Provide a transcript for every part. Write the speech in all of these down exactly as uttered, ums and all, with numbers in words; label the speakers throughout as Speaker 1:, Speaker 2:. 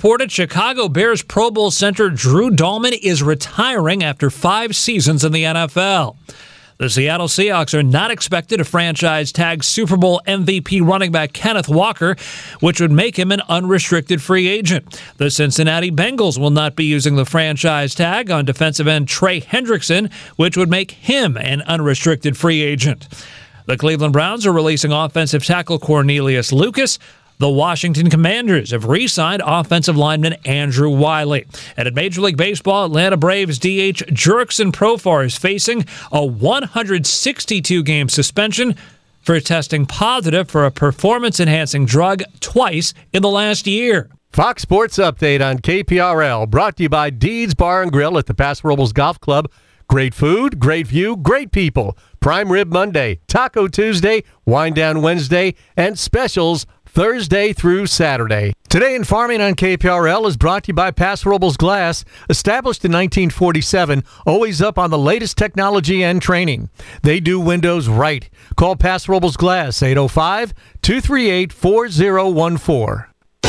Speaker 1: reported Chicago Bears Pro Bowl center Drew Dalman is retiring after five seasons in the N F L. The Seattle Seahawks are not expected to franchise-tag Super Bowl M V P running back Kenneth Walker, which would make him an unrestricted free agent. The Cincinnati Bengals will not be using the franchise tag on defensive end Trey Hendrickson, which would make him an unrestricted free agent. The Cleveland Browns are releasing offensive tackle Cornelius Lucas. The Washington Commanders have re-signed offensive lineman Andrew Wiley. And in Major League Baseball, Atlanta Braves D H Jurickson Profar is facing a one hundred sixty-two game suspension for testing positive for a performance-enhancing drug twice in the last year.
Speaker 2: Fox Sports Update on K P R L, brought to you by Deeds Bar and Grill at the Paso Robles Golf Club. Great food, great view, great people. Prime Rib Monday, Taco Tuesday, Wine Down Wednesday, and specials Thursday through Saturday. Today in Farming on K P R L is brought to you by Paso Robles Glass, established in nineteen forty-seven, always up on the latest technology and training. They do windows right. Call Paso Robles Glass, eight oh five, two three eight, four oh one four.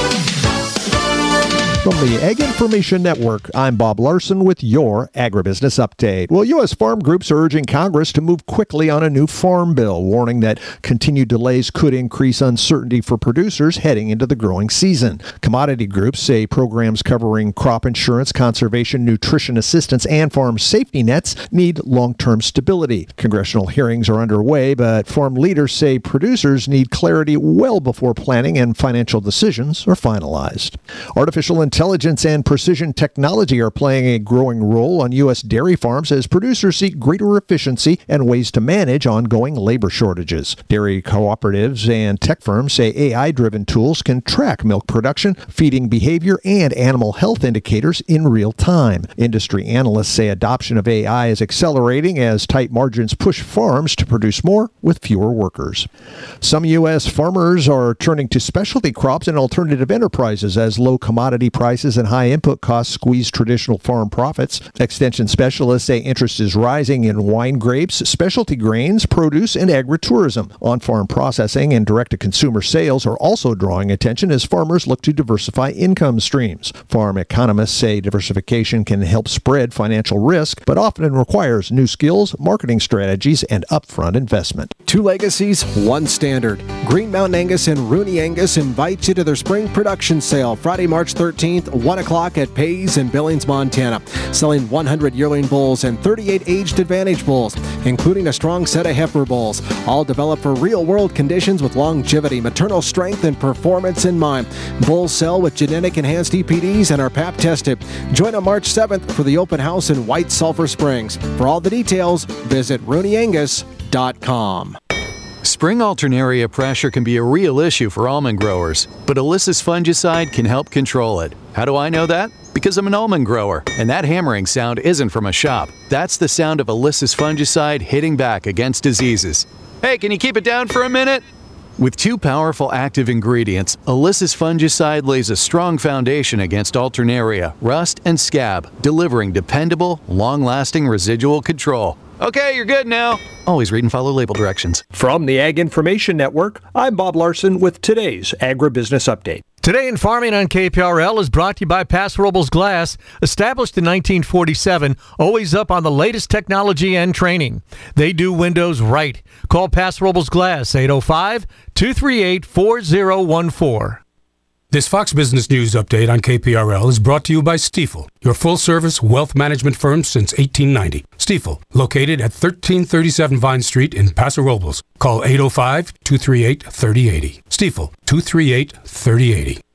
Speaker 3: From the Ag Information Network, I'm Bob Larson with your Agribusiness Update. Well, U S farm groups are urging Congress to move quickly on a new farm bill, warning that continued delays could increase uncertainty for producers heading into the growing season. Commodity groups say programs covering crop insurance, conservation, nutrition assistance, and farm safety nets need long-term stability. Congressional hearings are underway, but farm leaders say producers need clarity well before planning and financial decisions are finalized. Artificial intelligence Intelligence and precision technology are playing a growing role on U S dairy farms as producers seek greater efficiency and ways to manage ongoing labor shortages. Dairy cooperatives and tech firms say A I-driven tools can track milk production, feeding behavior, and animal health indicators in real time. Industry analysts say adoption of A I is accelerating as tight margins push farms to produce more with fewer workers. Some U S farmers are turning to specialty crops and alternative enterprises as low commodity prices Prices and high input costs squeeze traditional farm profits. Extension specialists say interest is rising in wine grapes, specialty grains, produce, and agritourism. On-farm processing and direct-to-consumer sales are also drawing attention as farmers look to diversify income streams. Farm economists say diversification can help spread financial risk, but often requires new skills, marketing strategies, and upfront investment.
Speaker 4: Two legacies, one standard. Green Mountain Angus and Rooney Angus invite you to their spring production sale Friday, March thirteenth, one o'clock at Pays in Billings, Montana. Selling one hundred yearling bulls and thirty-eight aged Advantage bulls, including a strong set of heifer bulls, all developed for real-world conditions with longevity, maternal strength, and performance in mind. Bulls sell with genetic-enhanced E P Ds and are P A P tested. Join on March seventh for the open house in White Sulphur Springs. For all the details, visit rooney angus dot com.
Speaker 5: Spring alternaria pressure can be a real issue for almond growers, but Alyssa's fungicide can help control it. How do I know that? Because I'm an almond grower, and that hammering sound isn't from a shop. That's the sound of Alyssa's fungicide hitting back against diseases. Hey, can you keep it down for a minute? With two powerful active ingredients, Alyssa's fungicide lays a strong foundation against alternaria, rust, and scab, delivering dependable, long-lasting residual control. Okay, you're good now. Always read and follow label directions.
Speaker 3: From the Ag Information Network, I'm Bob Larson with today's Agribusiness Update.
Speaker 2: Today in Farming on K P R L is brought to you by Paso Robles Glass, established in nineteen forty-seven, always up on the latest technology and training. They do windows right. Call Paso Robles Glass, eight oh five, two three eight, four oh one four.
Speaker 6: This Fox Business News Update on K P R L is brought to you by Stifel, your full-service wealth management firm since eighteen ninety. Stifel, located at thirteen thirty-seven Vine Street in Paso Robles. Call eight oh five, two three eight, three oh eight oh. Stifel, two three eight, three oh eight oh.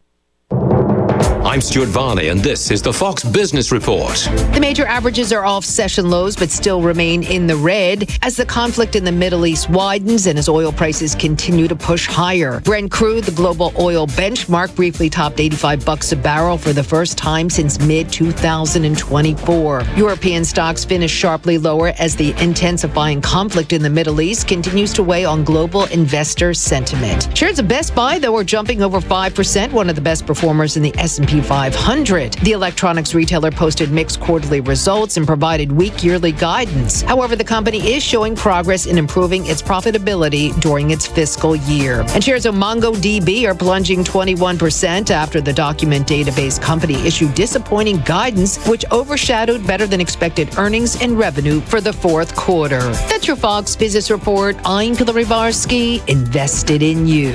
Speaker 7: I'm Stuart Varney, and this is the Fox Business Report.
Speaker 8: The major averages are off session lows, but still remain in the red as the conflict in the Middle East widens and as oil prices continue to push higher. Brent crude, the global oil benchmark, briefly topped eighty-five bucks a barrel for the first time since mid twenty twenty-four. European stocks finished sharply lower as the intensifying conflict in the Middle East continues to weigh on global investor sentiment. Shares of Best Buy, though, are jumping over five percent, one of the best performers in the S and P twenty-five hundred. The electronics retailer posted mixed quarterly results and provided weak yearly guidance. However, the company is showing progress in improving its profitability during its fiscal year. And shares of MongoDB are plunging twenty-one percent after the document database company issued disappointing guidance, which overshadowed better than expected earnings and revenue for the fourth quarter. That's your Fox Business Report. I'm Pilar Rivarsky, invested in you.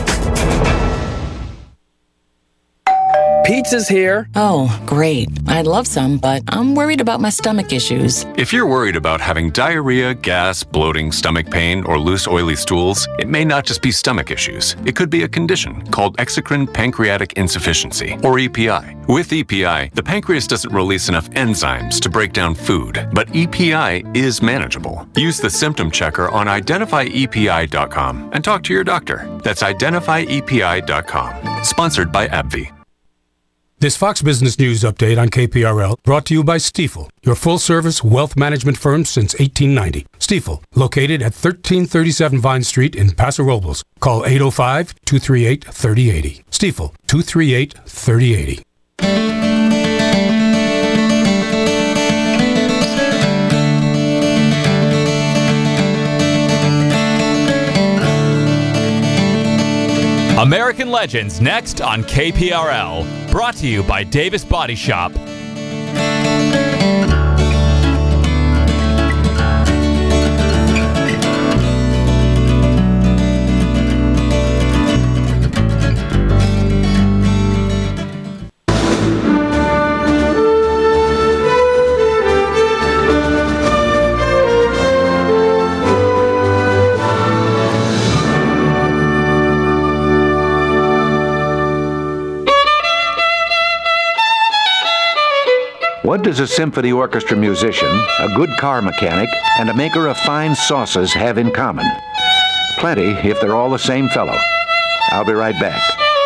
Speaker 9: Pizza's here.
Speaker 10: Oh, great. I'd love some, but I'm worried about my stomach issues.
Speaker 11: If you're worried about having diarrhea, gas, bloating, stomach pain, or loose, oily stools, it may not just be stomach issues. It could be a condition called exocrine pancreatic insufficiency, or E P I. With E P I, the pancreas doesn't release enough enzymes to break down food, but E P I is manageable. Use the symptom checker on identify E P I dot com and talk to your doctor. That's identify E P I dot com. Sponsored by AbbVie.
Speaker 6: This Fox Business News update on K P R L brought to you by Stifel, your full-service wealth management firm since eighteen ninety. Stifel, located at thirteen thirty-seven Vine Street in Paso Robles. Call eight oh five, two three eight, three oh eight oh. Stifel, two three eight, three oh eight oh.
Speaker 12: American Legends next on K P R L. Brought to you by Davis Body Shop.
Speaker 13: What does a symphony orchestra musician, a good car mechanic, and a maker of fine sauces have in common? Plenty, if they're all the same fellow. I'll be right back.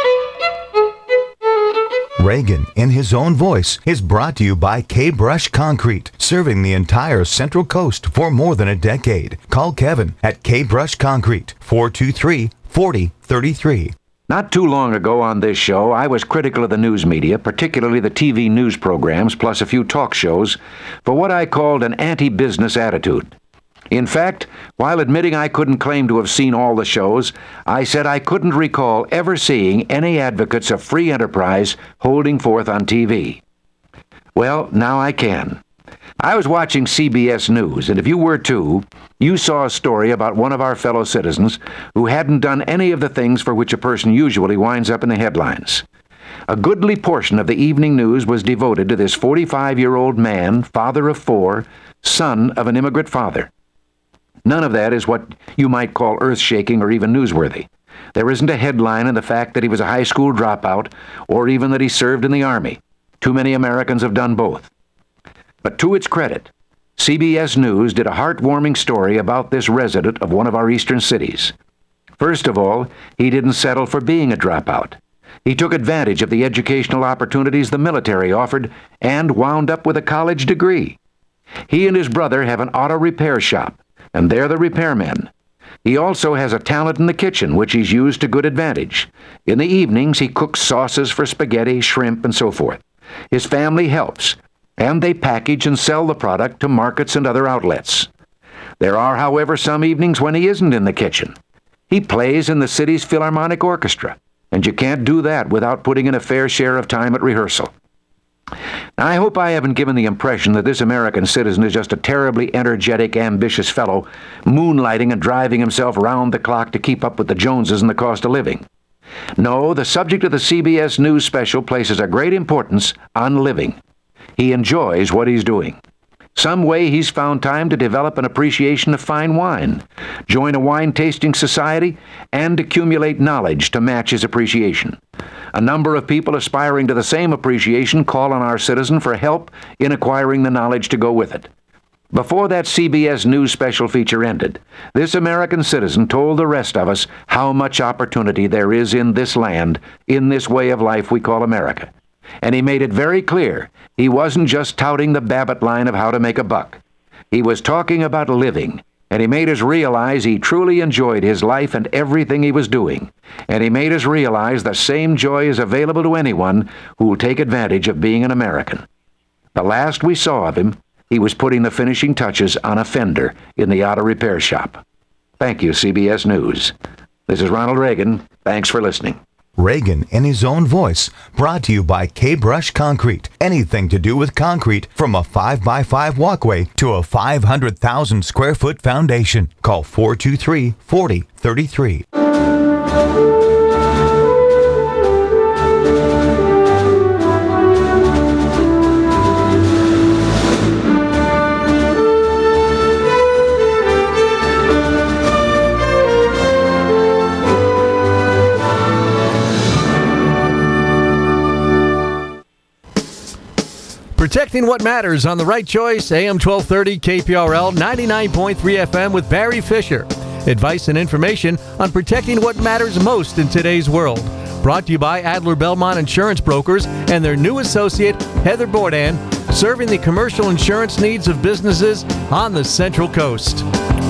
Speaker 14: Reagan, in his own voice, is brought to you by K-Brush Concrete, serving the entire Central Coast for more than a decade. Call Kevin at K-Brush Concrete, four two three, four oh three three.
Speaker 13: Not too long ago on this show, I was critical of the news media, particularly the T V news programs, plus a few talk shows, for what I called an anti-business attitude. In fact, while admitting I couldn't claim to have seen all the shows, I said I couldn't recall ever seeing any advocates of free enterprise holding forth on T V. Well, now I can. I was watching C B S News, and if you were too, you saw a story about one of our fellow citizens who hadn't done any of the things for which a person usually winds up in the headlines. A goodly portion of the evening news was devoted to this forty-five-year-old man, father of four, son of an immigrant father. None of that is what you might call earth-shaking or even newsworthy. There isn't a headline in the fact that he was a high school dropout, or even that he served in the Army. Too many Americans have done both. But to its credit, C B S News did a heartwarming story about this resident of one of our eastern cities. First of all, he didn't settle for being a dropout. He took advantage of the educational opportunities the military offered and wound up with a college degree. He and his brother have an auto repair shop, and they're the repairmen. He also has a talent in the kitchen, which he's used to good advantage. In the evenings, he cooks sauces for spaghetti, shrimp, and so forth. His family helps, and they package and sell the product to markets and other outlets. There are, however, some evenings when he isn't in the kitchen. He plays in the city's Philharmonic Orchestra, and you can't do that without putting in a fair share of time at rehearsal. Now, I hope I haven't given the impression that this American citizen is just a terribly energetic, ambitious fellow, moonlighting and driving himself round the clock to keep up with the Joneses and the cost of living. No, the subject of the C B S News special places a great importance on living. He enjoys what he's doing. Some way he's found time to develop an appreciation of fine wine, join a wine-tasting society, and accumulate knowledge to match his appreciation. A number of people aspiring to the same appreciation call on our citizen for help in acquiring the knowledge to go with it. Before that C B S News special feature ended, this American citizen told the rest of us how much opportunity there is in this land, in this way of life we call America. And he made it very clear he wasn't just touting the Babbitt line of how to make a buck. He was talking about living, And he made us realize he truly enjoyed his life and everything he was doing. And he made us realize the same joy is available to anyone who will take advantage of being an American. The last we saw of him, he was putting the finishing touches on a fender in the auto repair shop. Thank you, C B S News. This is Ronald Reagan. Thanks for listening.
Speaker 14: Reagan in his own voice, brought to you by K-Brush Concrete. Anything to do with concrete, from a five by five walkway to a five hundred thousand square foot foundation. Call four two three, four zero three three.
Speaker 2: Protecting what matters on The Right Choice, A M twelve thirty, K P R L, ninety-nine point three F M with Barry Fisher. Advice and information on protecting what matters most in today's world. Brought to you by Adler Belmont Insurance Brokers and their new associate, Heather Bourdain, serving the commercial insurance needs of businesses on the Central Coast.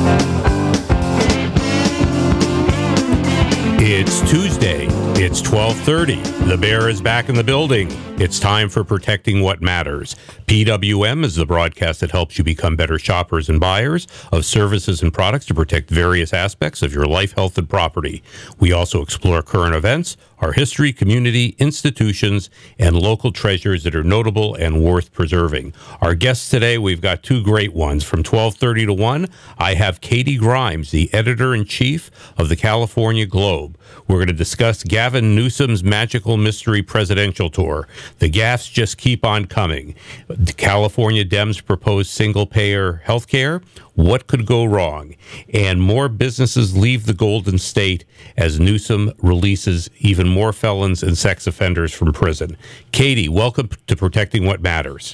Speaker 9: It's Tuesday. It's twelve thirty. The Bear is back in the building. It's time for Protecting What Matters. P W M is the broadcast that helps you become better shoppers and buyers of services and products to protect various aspects of your life, health, and property. We also explore current events, our history, community, institutions, and local treasures that are notable and worth preserving. Our guests today, we've got two great ones. From twelve thirty to one, I have Katie Grimes, the editor-in-chief of the California Globe. We're going to discuss Gavin Newsom's magical mystery presidential tour. The gaffes just keep on coming. The California Dems propose single-payer health care. What could go wrong? And more businesses leave the Golden State as Newsom releases even more felons and sex offenders from prison. Katie, welcome to Protecting What Matters.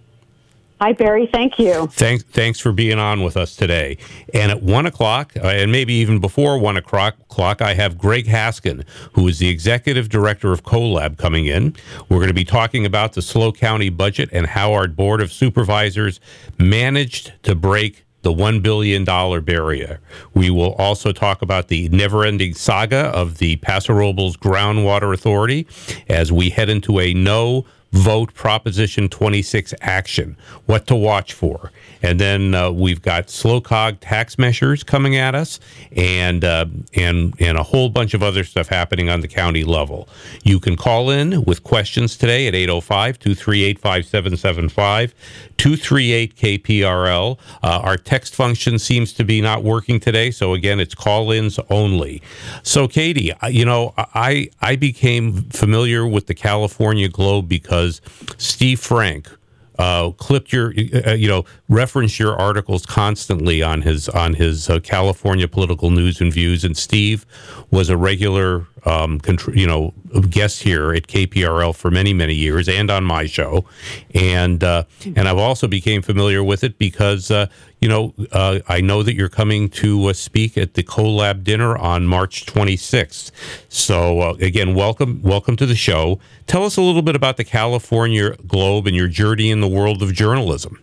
Speaker 15: Hi, Barry. Thank you.
Speaker 9: Thanks, thanks for being on with us today. And at one o'clock, uh, and maybe even before one o'clock, clock, I have Greg Haskin, who is the executive director of CoLab, coming in. We're going to be talking about the SLO County budget and how our board of supervisors managed to break the one billion dollars barrier. We will also talk about the never-ending saga of the Paso Robles Groundwater Authority as we head into a no vote Proposition twenty-six action, what to watch for. And then uh, we've got SLOCOG tax measures coming at us, and uh, and and a whole bunch of other stuff happening on the county level. You can call in with questions today at eight oh five, two three eight, five seven seven five, two three eight K P R L. Uh, our text function seems to be not working today, so again, it's call-ins only. So, Katie, you know, I I became familiar with the California Globe because Steve Frank uh, clipped your, uh, you know, referenced your articles constantly on his on his uh, California political news and views. And Steve was a regular, um, contr- you know, guest here at K P R L for many, many years, and on my show. And uh, and I've also became familiar with it because, uh, you know, uh, I know that you're coming to uh, speak at the CoLab dinner on March twenty-sixth. So uh, again, welcome, welcome to the show. Tell us a little bit about the California Globe and your journey in the world of journalism.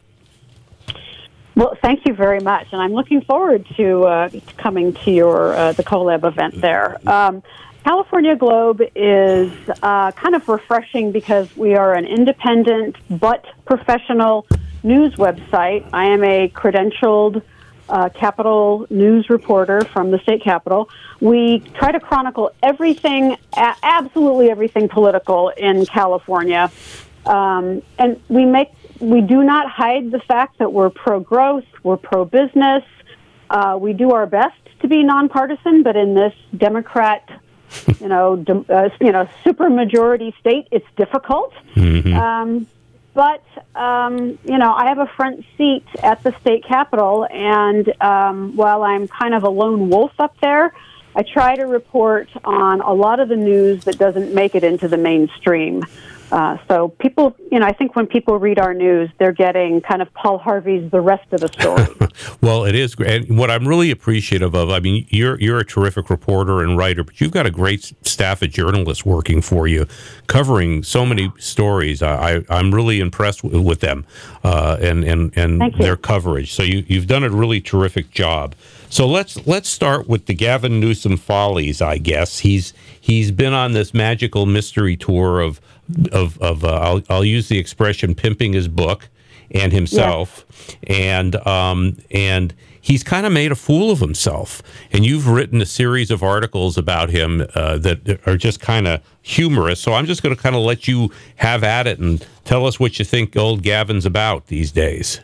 Speaker 15: Well, thank you very much, and I'm looking forward to uh, coming to your uh, the CoLab event there. Um, California Globe is uh, kind of refreshing because we are an independent but professional news website. I am a credentialed uh, Capitol news reporter from the state Capitol. We try to chronicle everything, a- absolutely everything political in California, um, and we make we do not hide the fact that we're pro-growth, we're pro-business. Uh, we do our best to be nonpartisan, but in this Democrat, you know, de- uh, you know, supermajority state, it's difficult. Mm-hmm. Um, but um, you know, I have a front seat at the state capitol, and um, while I'm kind of a lone wolf up there, I try to report on a lot of the news that doesn't make it into the mainstream. Uh, so people, you know, I think when people read our news, they're getting kind of Paul Harvey's The Rest of the Story.
Speaker 9: Well, it is great. And what I'm really appreciative of, I mean, you're you're a terrific reporter and writer, but you've got a great staff of journalists working for you, covering so many stories. I, I, I'm really impressed with, with them uh, and, and, and their coverage. So you, you've done a really terrific job. So let's let's start with the Gavin Newsom follies, I guess. He's he's been on this magical mystery tour of of of uh, I'll I'll use the expression pimping his book and himself, yeah. and um and he's kind of made a fool of himself. And you've written a series of articles about him uh, that are just kind of humorous. So I'm just going to kind of let you have at it and tell us what you think old Gavin's about these days.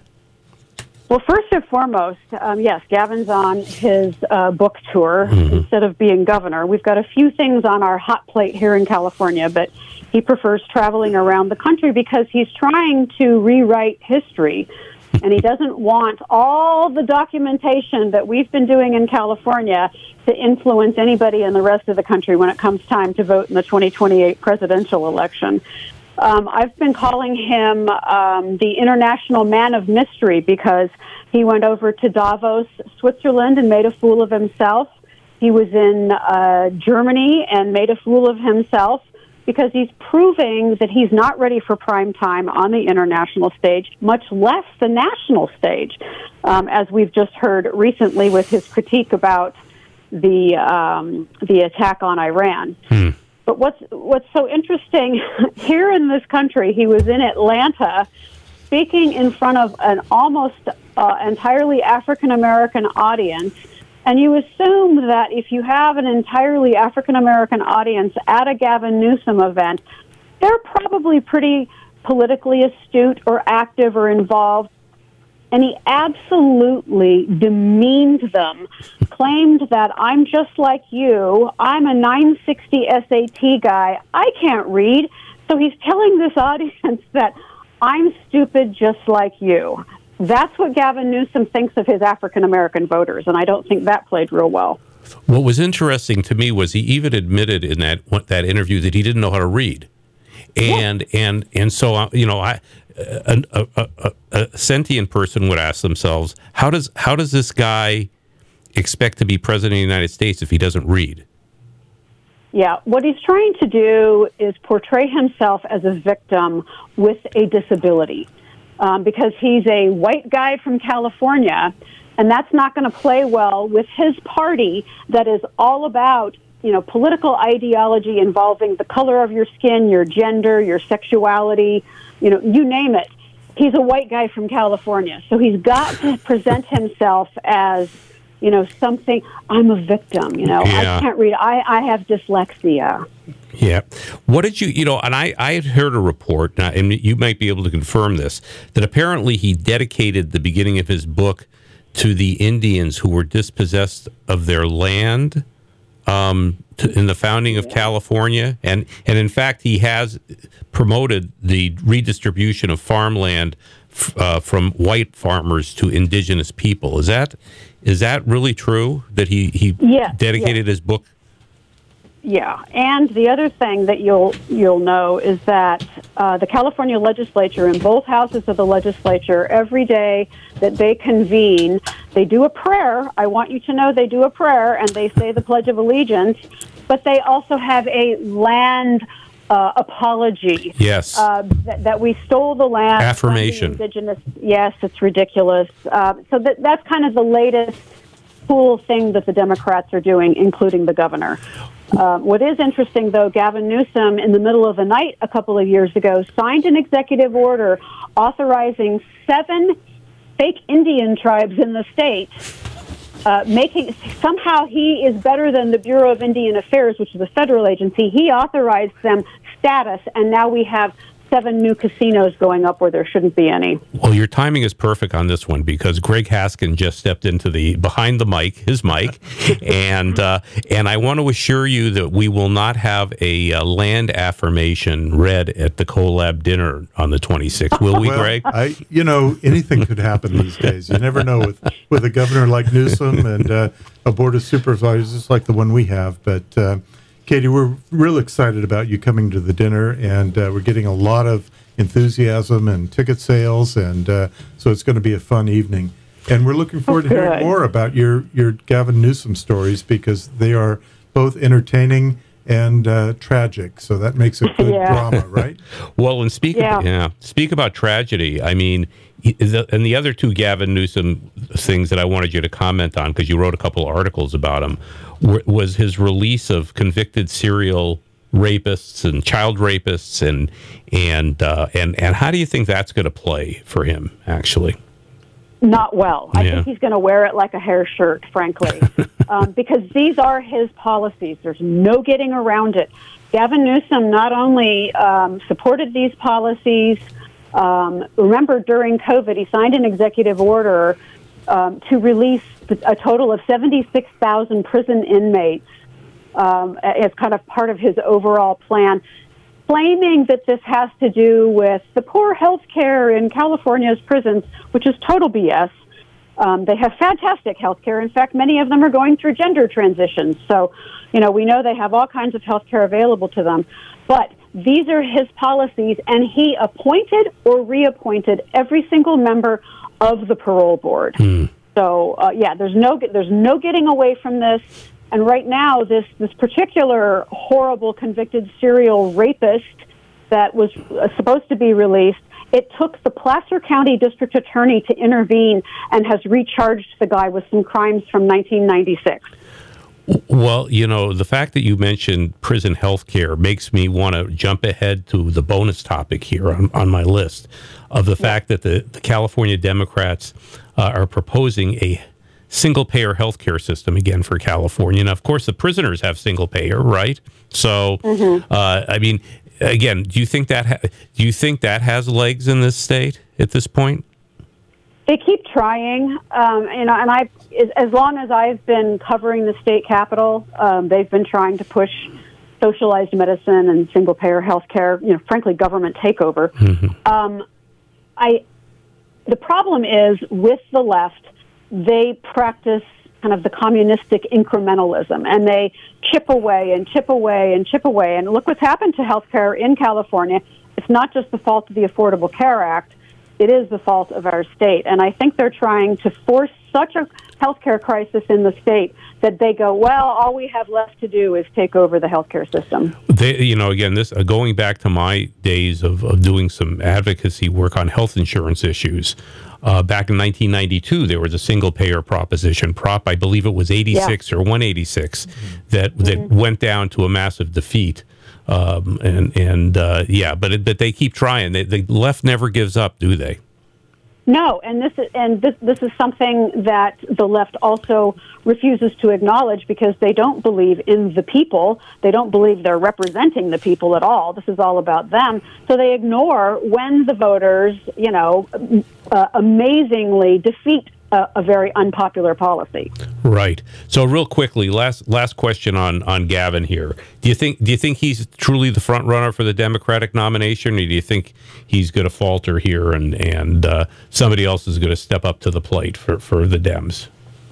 Speaker 15: Well, first and foremost, um, yes, Gavin's on his uh, book tour mm-hmm. instead of being governor. We've got a few things on our hot plate here in California, but he prefers traveling around the country because he's trying to rewrite history, and he doesn't want all the documentation that we've been doing in California to influence anybody in the rest of the country when it comes time to vote in the twenty twenty-eight presidential election. Um, I've been calling him um, the international man of mystery because he went over to Davos, Switzerland, and made a fool of himself. He was in uh, Germany and made a fool of himself because he's proving that he's not ready for prime time on the international stage, much less the national stage, um, as we've just heard recently with his critique about the um, the attack on Iran. Hmm. But what's what's so interesting, here in this country, he was in Atlanta speaking in front of an almost uh, entirely African-American audience. And you assume that if you have an entirely African-American audience at a Gavin Newsom event, they're probably pretty politically astute or active or involved. And he absolutely demeaned them, claimed that I'm just like you, I'm a nine sixty S A T guy, I can't read. So he's telling this audience that I'm stupid just like you. That's what Gavin Newsom thinks of his African-American voters, and I don't think that played real well.
Speaker 9: What was interesting to me was he even admitted in that that interview that he didn't know how to read. And yeah. and and so, uh, you know, I... A, a, a, a sentient person would ask themselves, how does how does this guy expect to be president of the United States if he doesn't read?
Speaker 15: Yeah, what he's trying to do is portray himself as a victim with a disability, um, because he's a white guy from California, and that's not going to play well with his party that is all about, you know, political ideology involving the color of your skin, your gender, your sexuality, you know, you name it. He's a white guy from California. So he's got to present himself as, you know, something, I'm a victim, you know, yeah. I can't read, I, I have dyslexia.
Speaker 9: Yeah. What did you, you know, and I, I had heard a report, and you might be able to confirm this, that apparently he dedicated the beginning of his book to the Indians who were dispossessed of their land. Um, to, in the founding of California, and, and in fact, he has promoted the redistribution of farmland f- uh, from white farmers to indigenous people. Is that is that really true that he he
Speaker 15: yeah,
Speaker 9: dedicated
Speaker 15: yeah.
Speaker 9: his book?
Speaker 15: Yeah, and the other thing that you'll you'll know is that uh, the California legislature, in both houses of the legislature, every day that they convene, they do a prayer. I want you to know they do a prayer, and they say the Pledge of Allegiance, but they also have a land uh, apology.
Speaker 9: Yes.
Speaker 15: Uh, that, that we stole the land.
Speaker 9: Affirmation.
Speaker 15: From the indigenous. Yes, it's ridiculous. Uh, so that that's kind of the latest cool thing that the Democrats are doing, including the governor. Uh, what is interesting, though, Gavin Newsom, in the middle of the night a couple of years ago, signed an executive order authorizing seven fake Indian tribes in the state, uh, making somehow he is better than the Bureau of Indian Affairs, which is a federal agency. He authorized them status, and now we have seven new casinos going up where there shouldn't be any.
Speaker 9: Well, your timing is perfect on this one because Greg Haskin just stepped into the behind the mic, his mic, and uh, and I want to assure you that we will not have a uh, land affirmation read at the CoLab dinner on the twenty-sixth, will we,
Speaker 16: well,
Speaker 9: Greg?
Speaker 16: I, you know, anything could happen these days. You never know with with a governor like Newsom and uh, a board of supervisors like the one we have, but. Uh, Katie, we're real excited about you coming to the dinner, and uh, we're getting a lot of enthusiasm and ticket sales, and uh, so it's going to be a fun evening. And we're looking forward
Speaker 15: oh,
Speaker 16: to hearing
Speaker 15: good.
Speaker 16: more about your, your Gavin Newsom stories, because they are both entertaining and uh, tragic. So that makes it good
Speaker 15: yeah.
Speaker 16: drama, right?
Speaker 9: Well, and speak,
Speaker 15: yeah.
Speaker 9: About, yeah, speak about tragedy. I mean, the, and the other two Gavin Newsom things that I wanted you to comment on, because you wrote a couple articles about him, w- was his release of convicted serial rapists and child rapists, and and uh, and and how do you think that's going to play for him, actually?
Speaker 15: Not well. I
Speaker 9: Yeah.
Speaker 15: think he's going to wear it like a hair shirt, frankly, um, because these are his policies. There's no getting around it. Gavin Newsom not only um, supported these policies, um, remember during COVID, he signed an executive order um, to release a total of seventy-six thousand prison inmates um, as kind of part of his overall plan, claiming that this has to do with the poor health care in California's prisons, which is total B S. Um, they have fantastic health care. In fact, many of them are going through gender transitions. So, you know, we know they have all kinds of health care available to them. But these are his policies, and he appointed or reappointed every single member of the parole board.
Speaker 9: Mm.
Speaker 15: So, uh, yeah, there's no there's no getting away from this. And right now, this, this particular horrible convicted serial rapist that was uh, supposed to be released, it took the Placer County District Attorney to intervene and has recharged the guy with some crimes from nineteen ninety-six.
Speaker 9: Well, you know, the fact that you mentioned prison health care makes me want to jump ahead to the bonus topic here on, on my list of the fact that the, the California Democrats uh, are proposing a single-payer healthcare system again for California. Now, of course, the prisoners have single-payer, right? So,
Speaker 15: mm-hmm.
Speaker 9: uh, I mean, again, do you think that ha- do you think that has legs in this state at this point?
Speaker 15: They keep trying, um, you know, and I, as long as I've been covering the state capitol, um, they've been trying to push socialized medicine and single-payer healthcare. You know, frankly, government takeover.
Speaker 9: Mm-hmm.
Speaker 15: Um, I, the problem is with the left. They practice kind of the communistic incrementalism, and they chip away and chip away and chip away. And look what's happened to healthcare in California. It's not just the fault of the Affordable Care Act. It is the fault of our state. And I think they're trying to force such a healthcare crisis in the state that they go, well, all we have left to do is take over the healthcare system.
Speaker 9: They, you know, again, this uh, going back to my days of, of doing some advocacy work on health insurance issues. Uh, back in nineteen ninety-two, there was a single-payer proposition, Prop, I believe it was eighty-six yeah. or one eighty-six, that mm-hmm. that went down to a massive defeat. Um, and and uh, yeah, but it, but they keep trying. They, the left never gives up, do they?
Speaker 15: No, and this is and this this is something that the left also refuses to acknowledge because they don't believe in the people. They don't believe they're representing the people at all. This is all about them. So they ignore when the voters, you know, uh, amazingly defeat a, a very unpopular policy.
Speaker 9: Right. So real quickly, last last question on, on Gavin here. Do you think do you think he's truly the front runner for the Democratic nomination, or do you think he's going to falter here and and uh, somebody else is going to step up to the plate for, for the Dems?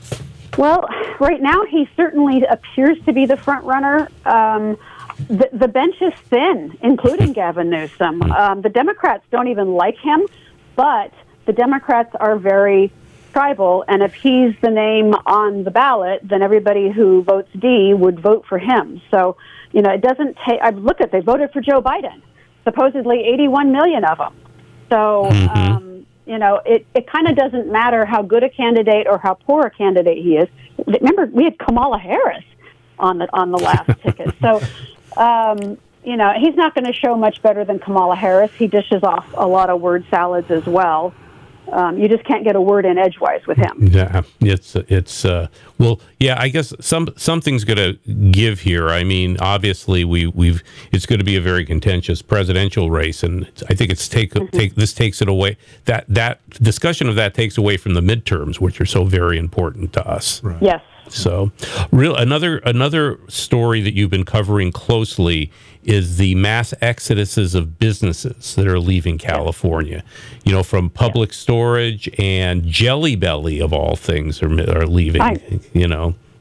Speaker 15: Well, right now he certainly appears to be the front runner. Um, the, the bench is thin, including Gavin Newsom. Um, the Democrats don't even like him, but the Democrats are very tribal, and if he's the name on the ballot, then everybody who votes D would vote for him. So, you know, it doesn't take... I've looked at... They voted for Joe Biden, supposedly eighty-one million of them. So,
Speaker 9: mm-hmm.
Speaker 15: um, you know, it, it kind of doesn't matter how good a candidate or how poor a candidate he is. Remember, we had Kamala Harris on the on the last ticket. So, um, you know, he's not going to show much better than Kamala Harris. He dishes off a lot of word salads as well. Um, you just can't get a word in edgewise with him.
Speaker 9: Yeah, it's it's uh, well, yeah. I guess some something's going to give here. I mean, obviously, we we've it's going to be a very contentious presidential race, and I think it's take mm-hmm. take this takes it away. That that discussion of that takes away from the midterms, which are so very important to us.
Speaker 16: Right.
Speaker 15: Yes.
Speaker 9: So, real another another story that you've been covering closely is the mass exoduses of businesses that are leaving California. You know, from Public Storage and Jelly Belly of all things are are leaving.
Speaker 15: I,
Speaker 9: you know,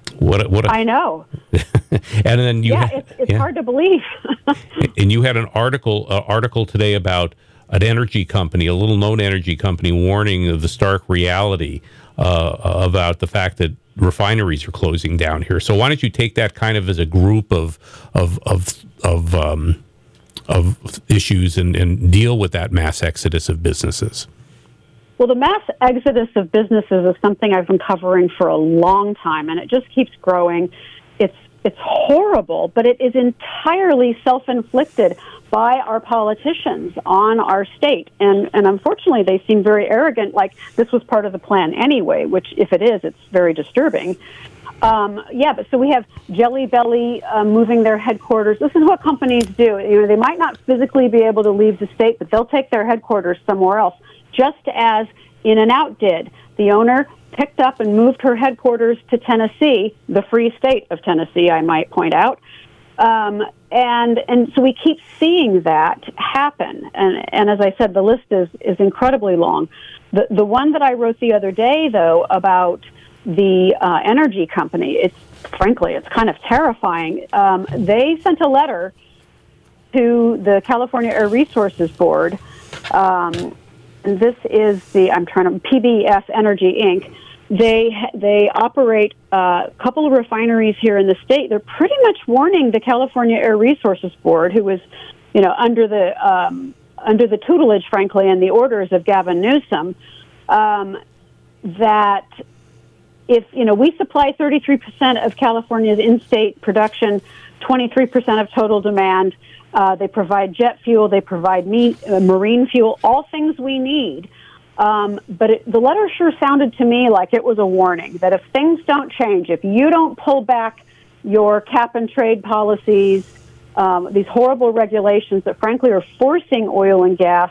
Speaker 9: What? What? A,
Speaker 15: I know.
Speaker 9: And then you.
Speaker 15: Yeah,
Speaker 9: ha-
Speaker 15: it's, it's
Speaker 9: yeah.
Speaker 15: hard to believe.
Speaker 9: And you had an article uh, article today about an energy company, a little-known energy company, warning of the stark reality uh, about the fact that refineries are closing down here. So why don't you take that kind of as a group of of of of um, of issues and, and deal with that mass exodus of businesses?
Speaker 15: Well, the mass exodus of businesses is something I've been covering for a long time, and it just keeps growing. It's it's horrible, but it is entirely self-inflicted by our politicians on our state. And, and unfortunately, they seem very arrogant, like this was part of the plan anyway, which if it is, it's very disturbing. Um, yeah, but so we have Jelly Belly uh, moving their headquarters. This is what companies do. You know, they might not physically be able to leave the state, but they'll take their headquarters somewhere else, just as In-N-Out did. The owner picked up and moved her headquarters to Tennessee, the free state of Tennessee, I might point out. Um, and and so we keep seeing that happen. And, and as I said, the list is, is incredibly long. The, the one that I wrote the other day, though, about the uh, energy company, it's frankly, it's kind of terrifying. Um, they sent a letter to the California Air Resources Board. Um, and this is the, I'm trying to, P B S Energy, Incorporated. They they operate a couple of refineries here in the state. They're pretty much warning the California Air Resources Board, who was, you know, under the um, under the tutelage, frankly, and the orders of Gavin Newsom, um, that if you know we supply thirty-three percent of California's in-state production, twenty-three percent of total demand. Uh, they provide jet fuel. They provide me, uh, marine fuel. All things we need. Um, but it, the letter sure sounded to me like it was a warning that if things don't change, if you don't pull back your cap and trade policies, um, these horrible regulations that frankly are forcing oil and gas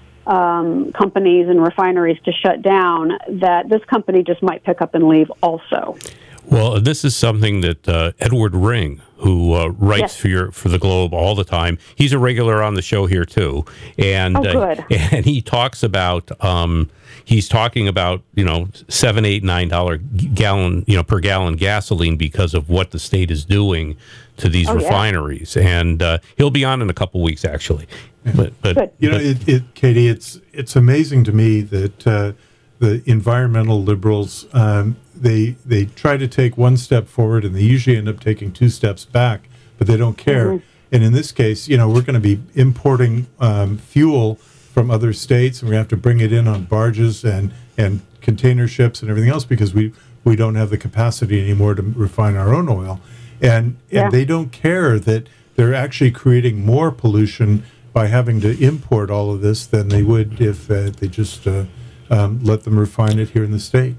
Speaker 15: um, companies and refineries to shut down, that this company just might pick up and leave also.
Speaker 9: Well, this is something that uh, Edward Ring, who uh, writes
Speaker 15: yes.
Speaker 9: for your for the Globe all the time, he's a regular on the show here too, and
Speaker 15: oh, good.
Speaker 9: Uh, and he talks about um, he's talking about you know seven, eight, nine dollar gallon you know per gallon gasoline because of what the state is doing to these
Speaker 15: oh,
Speaker 9: refineries,
Speaker 15: yeah.
Speaker 9: and uh, he'll be on in a couple weeks actually. But, but
Speaker 15: good.
Speaker 16: you know, it, it, Katie, it's it's amazing to me that uh, the environmental liberals. Um, They they try to take one step forward, and they usually end up taking two steps back, but they don't care. Mm-hmm. And in this case, you know, we're going to be importing um, fuel from other states, and we're going to have to bring it in on barges and, and container ships and everything else because we, we don't have the capacity anymore to refine our own oil. And
Speaker 15: yeah.
Speaker 16: and they don't care that they're actually creating more pollution by having to import all of this than they would if uh, they just uh, um, let them refine it here in the state.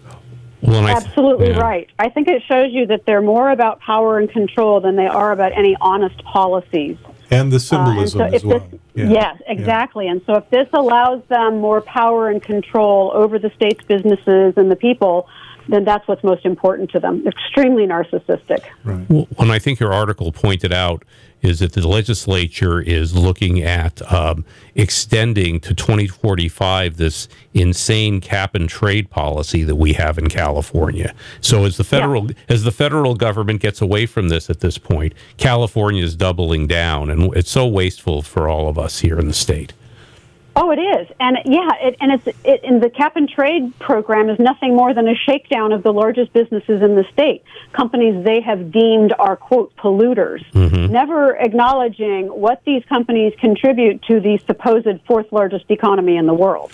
Speaker 9: Well,
Speaker 15: Absolutely
Speaker 9: th- yeah.
Speaker 15: right. I think it shows you that they're more about power and control than they are about any honest policies.
Speaker 16: And the symbolism
Speaker 15: uh, and so
Speaker 16: as well.
Speaker 15: This,
Speaker 16: yeah.
Speaker 15: Yes, exactly. Yeah. And so if this allows them more power and control over the state's businesses and the people, then that's what's most important to them. Extremely narcissistic.
Speaker 16: Right.
Speaker 9: Well, when I think your article pointed out is that the legislature is looking at um, extending to twenty forty-five this insane cap and trade policy that we have in California. So as the federal yeah. as the federal government gets away from this at this point, California is doubling down, and it's so wasteful for all of us here in the state.
Speaker 15: Oh, it is, and yeah, it, and it's it, and the cap and trade program is nothing more than a shakedown of the largest businesses in the state, companies they have deemed are quote polluters, mm-hmm. never acknowledging what these companies contribute to the supposed fourth largest economy in the world.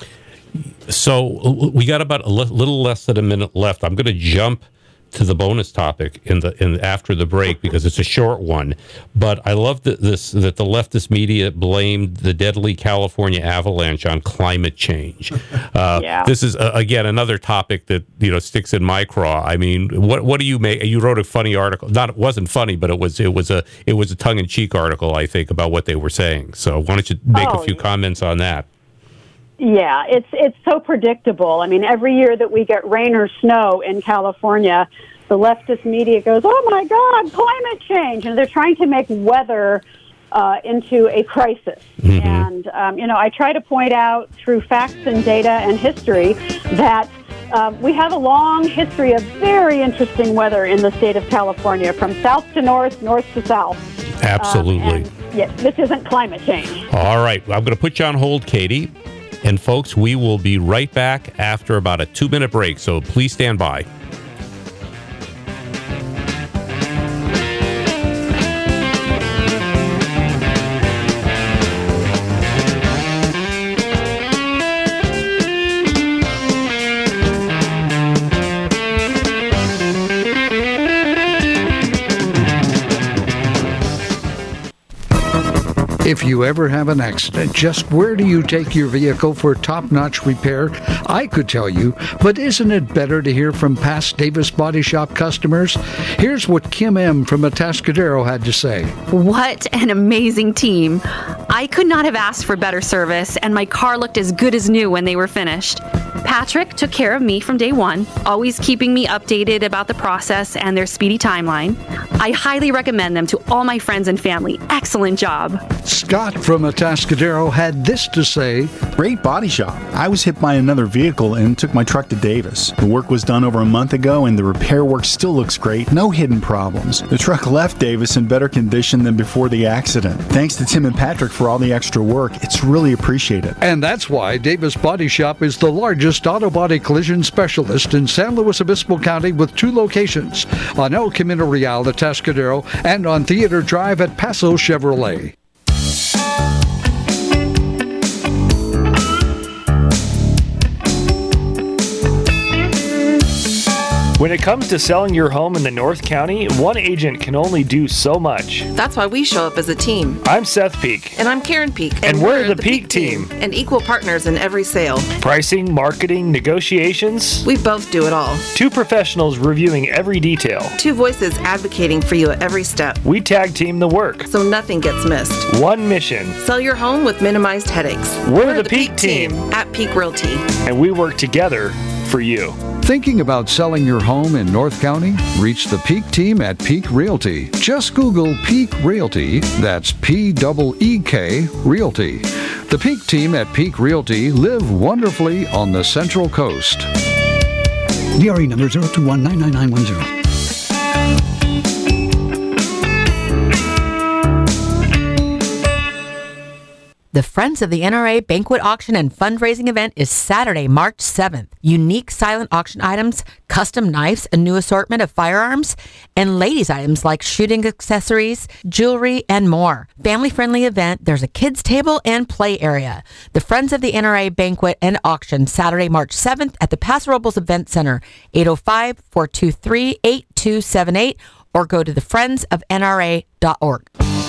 Speaker 9: So we got about a l- little less than a minute left. I'm going to jump to the bonus topic in the in after the break because it's a short one. But I love that this that the leftist media blamed the deadly California avalanche on climate change. Uh,
Speaker 15: yeah.
Speaker 9: This is uh, again another topic that you know sticks in my craw. I mean, what what do you make? You wrote a funny article. Not it wasn't funny, but it was it was a it was a tongue in cheek article, I think, about what they were saying. So why don't you make
Speaker 15: oh,
Speaker 9: a few
Speaker 15: yeah.
Speaker 9: comments on that?
Speaker 15: Yeah, it's it's so predictable. I mean, every year that we get rain or snow in California, the leftist media goes, "Oh my God, climate change!" and they're trying to make weather uh, into a crisis. Mm-hmm. And um, you know, I try to point out through facts and data and history that uh, we have a long history of very interesting weather in the state of California, from south to north, north to south.
Speaker 9: Absolutely.
Speaker 15: Um, and, yeah, this isn't climate change.
Speaker 9: All right. I'm going to put you on hold, Katie. And folks, we will be right back after about a two-minute break, so please stand by.
Speaker 17: If you ever have an accident, just where do you take your vehicle for top-notch repair? I could tell you, but isn't it better to hear from past Davis Body Shop customers? Here's what Kim M. from Atascadero had to say.
Speaker 18: What an amazing team. I could not have asked for better service, and my car looked as good as new when they were finished. Patrick took care of me from day one, always keeping me updated about the process and their speedy timeline. I highly recommend them to all my friends and family. Excellent job.
Speaker 17: Scott from Atascadero had this to say.
Speaker 19: Great body shop. I was hit by another vehicle and took my truck to Davis. The work was done over a month ago and the repair work still looks great. No hidden problems. The truck left Davis in better condition than before the accident. Thanks to Tim and Patrick for all the extra work. It's really appreciated.
Speaker 17: And that's why Davis Body Shop is the largest auto body collision specialist in San Luis Obispo County, with two locations on El Camino Real, Atascadero, and on Theater Drive at Paso Chevrolet.
Speaker 20: When it comes to selling your home in the North County, one agent can only do so much.
Speaker 21: That's why we show up as a team.
Speaker 20: I'm Seth Peak.
Speaker 21: And I'm Karen Peak.
Speaker 20: And, and we're, we're the, the Peak, Peak team.
Speaker 21: team. And equal partners in every sale.
Speaker 20: Pricing, marketing, negotiations.
Speaker 21: We both do it all.
Speaker 20: Two professionals reviewing every detail.
Speaker 21: Two voices advocating for you at every step.
Speaker 20: We tag team the work,
Speaker 21: so nothing gets missed.
Speaker 20: One mission.
Speaker 21: Sell your home with minimized headaches.
Speaker 20: We're, we're the, the Peak, Peak team.
Speaker 21: team at Peak Realty.
Speaker 20: And we work together for you.
Speaker 17: Thinking about selling your home in North County? Reach the Peak team at Peak Realty. Just Google Peak Realty. That's P E E K Realty. The Peak team at Peak Realty live wonderfully on the Central Coast.
Speaker 22: D R E number zero two one nine nine nine one zero.
Speaker 23: The Friends of the N R A Banquet Auction and Fundraising event is Saturday, March seventh. Unique silent auction items, custom knives, a new assortment of firearms, and ladies' items like shooting accessories, jewelry, and more. Family-friendly event. There's a kids' table and play area. The Friends of the N R A Banquet and Auction, Saturday, March seventh at the Paso Robles Event Center, eight oh five, four two three, eight two seven eight, or go to the friends of N R A dot org.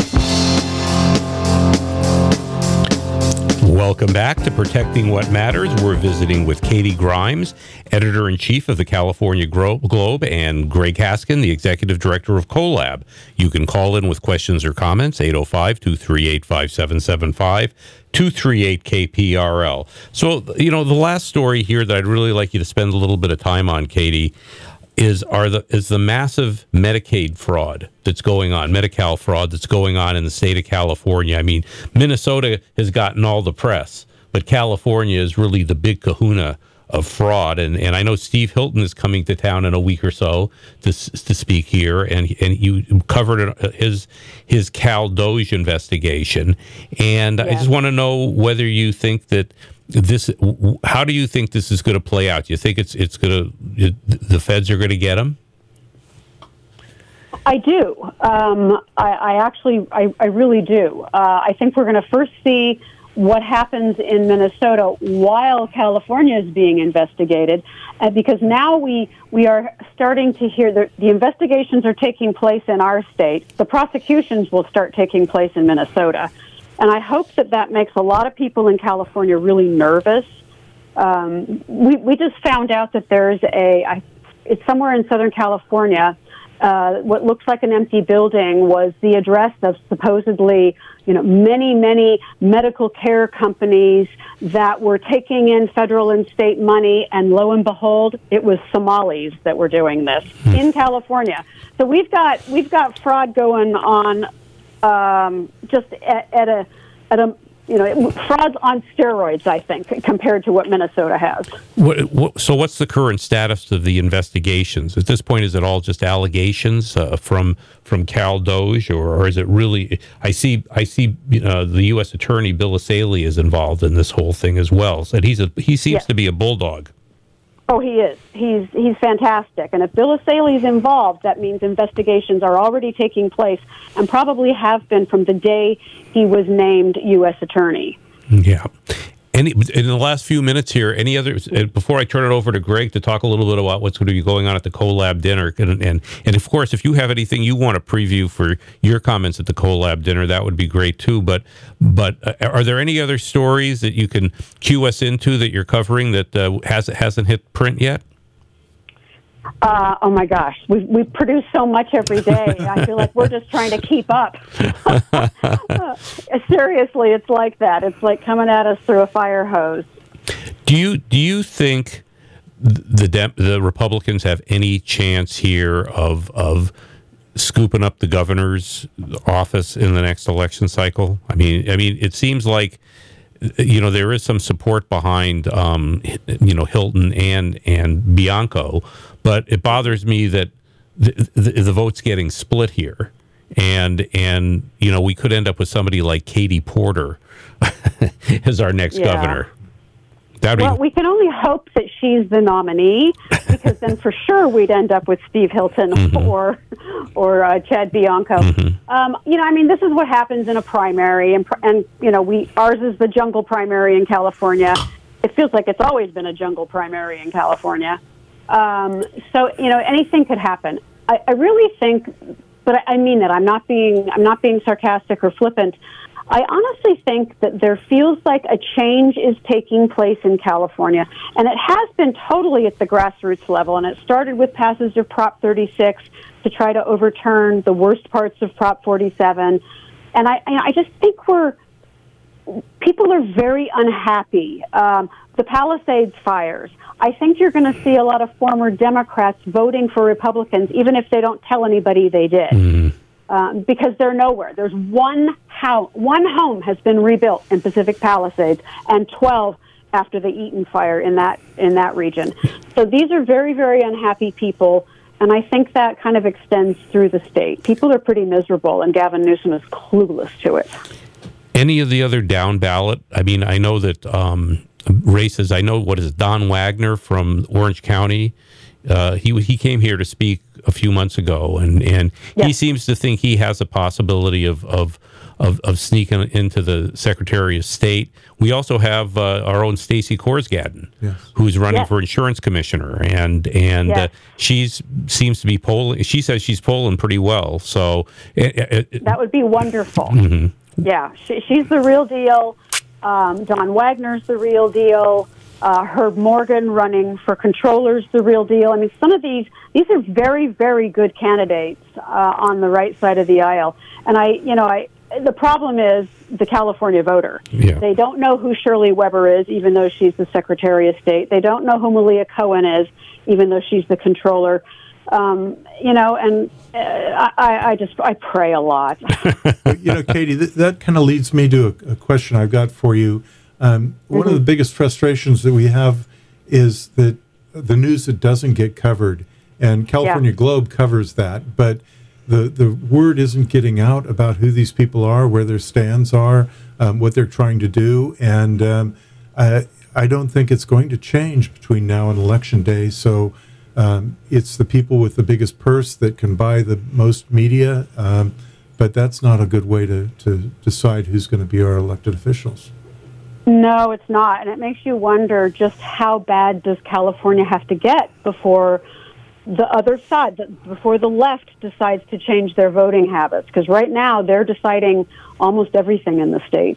Speaker 9: Welcome back to Protecting What Matters. We're visiting with Katie Grimes, Editor-in-Chief of the California Globe, and Greg Haskin, the Executive Director of CoLab. You can call in with questions or comments, eight oh five, two three eight, five seven seven five, two three eight K P R L. So, you know, the last story here that I'd really like you to spend a little bit of time on, Katie, is are the is the massive Medicaid fraud that's going on, Medi-Cal fraud that's going on in the state of California. I mean, Minnesota has gotten all the press, but California is really the big kahuna of fraud. And and I know Steve Hilton is coming to town in a week or so to to speak here, and and you covered his his Cal Doge investigation. And yeah. I just want to know whether you think that this, how do you think this is going to play out? Do you think it's it's going to, the feds are going to get him?
Speaker 15: I do. Um, I, I actually, I, I really do. Uh, I think we're going to first see what happens in Minnesota while California is being investigated, uh, because now we we are starting to hear that the investigations are taking place in our state. The prosecutions will start taking place in Minnesota. And I hope that that makes a lot of people in California really nervous. Um, we, we just found out that there's a, I, it's somewhere in Southern California, uh, what looks like an empty building was the address of supposedly, you know, many, many medical care companies that were taking in federal and state money, and lo and behold, it was Somalis that were doing this in California. So we've got we've got fraud going on. Um, just at, at a at a you know, it, fraud's on steroids, I think, compared to what Minnesota has.
Speaker 9: What, what, so what's the current status of the investigations? At this point, is it all just allegations uh, from from Cal Doge, or, or is it really? I see I see uh, the U S Attorney, Bill Asaley, is involved in this whole thing as well. So he's a, he seems
Speaker 15: yes.
Speaker 9: to be a bulldog.
Speaker 15: Oh, he is. He's he's fantastic. And if Bill Asaley's involved, that means investigations are already taking place and probably have been from the day he was named U S Attorney.
Speaker 9: Yeah. Any, in the last few minutes here, any other, before I turn it over to Greg to talk a little bit about what's going to be going on at the CoLab dinner, and, and, and of course, if you have anything you want to preview for your comments at the CoLab dinner, that would be great too. But but uh, are there any other stories that you can cue us into that you're covering that uh, has, hasn't hit print yet?
Speaker 15: Uh, oh my gosh, we we produce so much every day. I feel like we're just trying to keep up. uh, seriously, it's like that. It's like coming at us through a fire hose.
Speaker 9: Do you do you think the Dem- the Republicans have any chance here of of scooping up the governor's office in the next election cycle? I mean, I mean, it seems like, you know, there is some support behind, um, you know, Hilton and and Bianco, but it bothers me that the, the, the vote's getting split here, and and you know, we could end up with somebody like Katie Porter as our next
Speaker 15: Yeah.
Speaker 9: governor. That'd
Speaker 15: Well,
Speaker 9: be,
Speaker 15: we can only hope that she's the nominee, because then for sure we'd end up with Steve Hilton
Speaker 9: Mm-hmm.
Speaker 15: or or uh, Chad Bianco. Um, you know, I mean, this is what happens in a primary, and and you know, we ours is the jungle primary in California. It feels like it's always been a jungle primary in California. Um, so you know, anything could happen. I, I really think, but I, I mean that. I'm not being I'm not being sarcastic or flippant. I honestly think that there feels like a change is taking place in California, and it has been totally at the grassroots level, and it started with passage of Prop thirty-six to try to overturn the worst parts of Prop forty-seven, and I, I just think we're, people are very unhappy. Um, the Palisades fires, I think you're going to see a lot of former Democrats voting for Republicans, even if they don't tell anybody they did.
Speaker 9: Mm-hmm.
Speaker 15: Um, because they're nowhere. There's one house, one home has been rebuilt in Pacific Palisades, and twelve after the Eaton fire in that in that region. So these are very, very unhappy people, and I think that kind of extends through the state. People are pretty miserable, and Gavin Newsom is clueless to it.
Speaker 9: any of the other down ballot? I mean, I know that um, races. I know what is Don Wagner from Orange County. Uh, he he came here to speak a few months ago, and, and yes. he seems to think he has a possibility of of, of, of sneaking into the Secretary of State. We also have uh, our own Stacey Korsgaden, yes. who's running yes. for insurance commissioner, and and yes. uh, she's seems to be polling. She says she's polling pretty well. So it, it,
Speaker 15: that would be wonderful.
Speaker 9: Mm-hmm.
Speaker 15: Yeah, she, she's the real deal. Um, Don Wagner's the real deal. Uh, Herb Morgan running for controller's the real deal. I mean, some of these, these are very, very good candidates uh, on the right side of the aisle. And I, you know, I, the problem is the California voter.
Speaker 9: Yeah.
Speaker 15: They don't know who Shirley Weber is, even though she's the Secretary of State. They don't know who Malia Cohen is, even though she's the controller. Um, you know, and uh, I, I just, I pray a lot.
Speaker 16: You know, Katie, th- that kind of leads me to a, a question I've got for you. Um, one mm-hmm. of the biggest frustrations that we have is that the news that doesn't get covered, and California yeah. Globe covers that, but the, the word isn't getting out about who these people are, where their stands are, um, what they're trying to do, and um, I, I don't think it's going to change between now and Election Day, so um, it's the people with the biggest purse that can buy the most media, um, but that's not a good way to, to decide who's going to be our elected officials.
Speaker 15: No, it's not. And it makes you wonder just how bad does California have to get before the other side, before the left decides to change their voting habits? Because right now they're deciding almost everything in the state.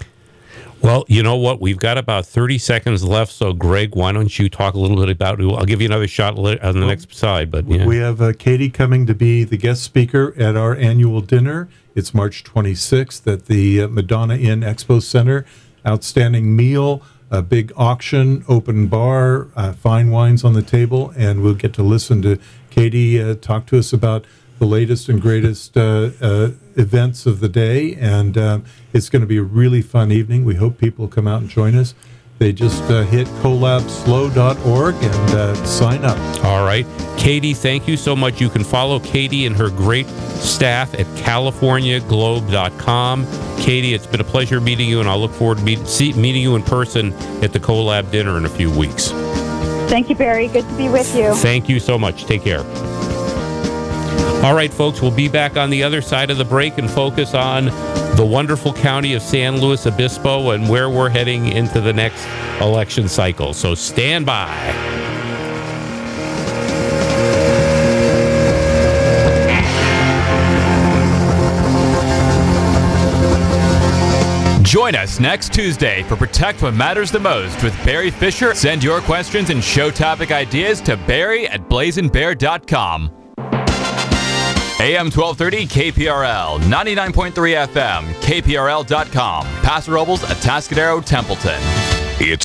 Speaker 9: Well, you know what? We've got about thirty seconds left. So, Greg, why don't you talk a little bit about it? I'll give you another shot on the well, next side. But yeah.
Speaker 16: We have uh, Katie coming to be the guest speaker at our annual dinner. It's March twenty-sixth at the uh, Madonna Inn Expo Center. Outstanding meal, a big auction, open bar, uh, fine wines on the table, and we'll get to listen to Katie uh, talk to us about the latest and greatest uh, uh, events of the day, and um, it's going to be a really fun evening. We hope people come out and join us. They just uh, hit collab slow dot org and uh, sign up.
Speaker 9: All right. Katie, thank you so much. You can follow Katie and her great staff at california globe dot com. Katie, it's been a pleasure meeting you, and I'll look forward to meet, see, meeting you in person at the Collab dinner in a few weeks.
Speaker 15: Thank you, Barry. Good to be with you.
Speaker 9: Thank you so much. Take care. All right, folks, we'll be back on the other side of the break and focus on the wonderful county of San Luis Obispo and where we're heading into the next election cycle. So stand by.
Speaker 12: Join us next Tuesday for Protect What Matters the Most with Barry Fisher. Send your questions and show topic ideas to Barry at blazing bear dot com. A M twelve thirty K P R L, ninety-nine point three F M, K P R L dot com, Paso Robles, Atascadero, Templeton.
Speaker 1: It's